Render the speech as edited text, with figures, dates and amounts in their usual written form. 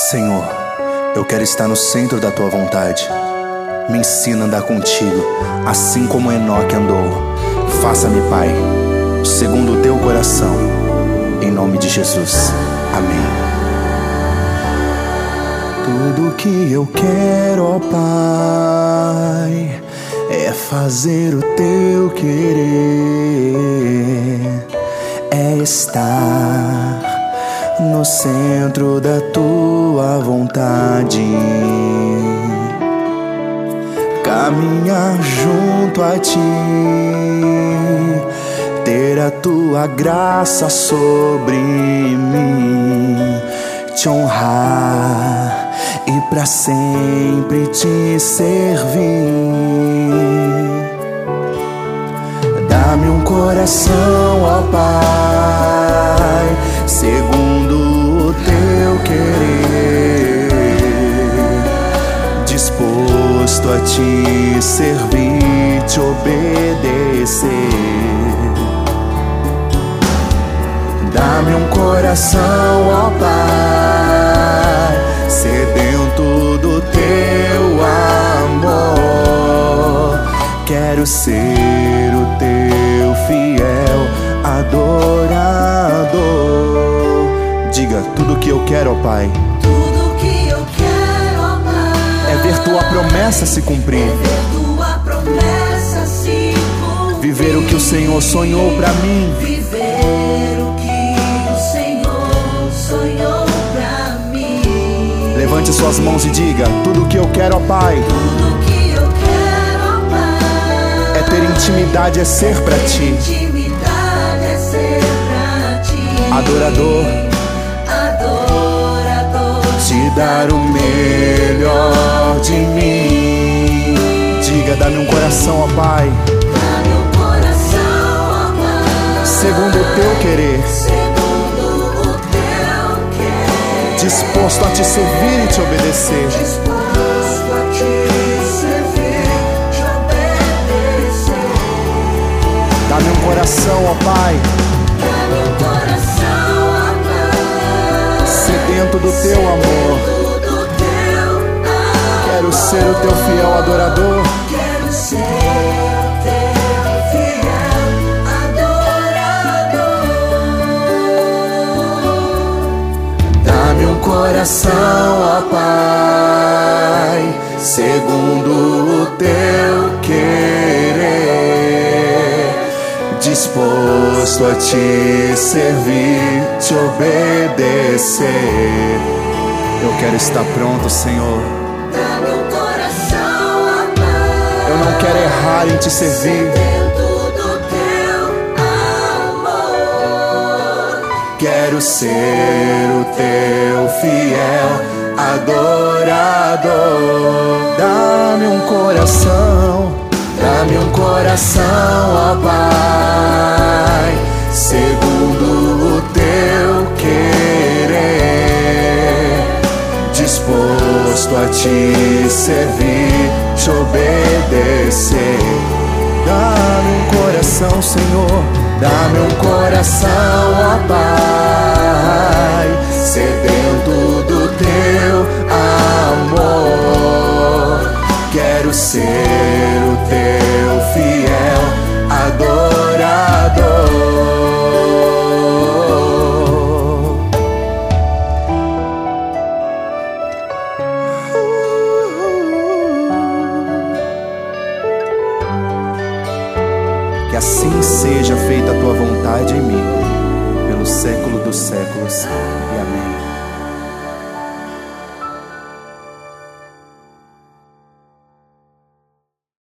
Senhor, eu quero estar no centro da Tua vontade. Me ensina a andar contigo, assim como Enoque andou. Faça-me, Pai, segundo o Teu coração. Em nome de Jesus. Amém. Tudo que eu quero, ó Pai, é fazer o Teu querer, é estar no centro da Tua vontade, caminhar junto a Ti, ter a Tua graça sobre mim, Te honrar e pra sempre Te servir. Dá-me um coração, ó Pai, segundo o Teu querer, disposto a Te servir, Te obedecer. Dá-me um coração, ó Pai, sedento do Teu amor. Quero ser o Teu fiel adorador. Diga: tudo que eu quero, ó Pai, tudo que eu quero, ó Pai, é ver Tua promessa se cumprir, é ver Tua promessa se cumprir, viver o que o Senhor sonhou pra mim, viver o que o Senhor sonhou pra mim. Levante suas mãos e diga: tudo que eu quero, ó Pai, Tudo que eu quero, ó Pai, é ter intimidade, é ser pra Ti, intimidade, é ser pra Ti, adorador, adorador, Te dar o melhor de mim. Diga: dá-me um coração, ó Pai, dá-me um coração, ó Pai, segundo o Teu querer, segundo o Teu querer, disposto a Te servir e Te obedecer. disposto a Te servir, Te obedecer. Dá-me um coração, ó Pai, Dá-me um coração, ó Pai, sedento do Teu amor. sedento do Teu amor. Quero ser o Teu fiel adorador. Quero ser o Teu fiel adorador. Dá-me um coração, ó Pai, segundo o Teu querer, disposto a Te servir, Te obedecer. Eu quero estar pronto, Senhor. Dá-me um coração, ó Pai, Eu não quero errar em Te servir. sedento do Teu amor. Quero ser o Teu fiel adorador. Dá-me um coração, ó Pai, segundo o Teu querer, disposto a Te servir, Te obedecer. Dá-me um coração, Senhor, dá-me um coração, ó Pai, sedento do Teu amor. Quero ser o Teu fiel adorador. Que assim seja feita a Tua vontade em mim, pelo século dos séculos. E amém.